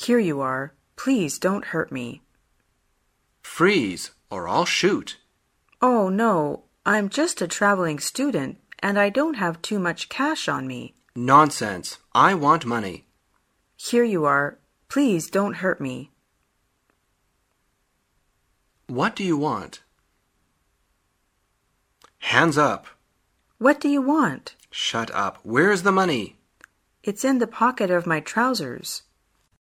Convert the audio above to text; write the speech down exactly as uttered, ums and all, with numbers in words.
Here you are. Please don't hurt me. Freeze, or I'll shoot. Oh, no. I'm just a traveling student, and I don't have too much cash on me. Nonsense. I want money. Here you are. Please don't hurt me. What do you want? Hands up. What do you want? Shut up. Where's the money? It's in the pocket of my trousers.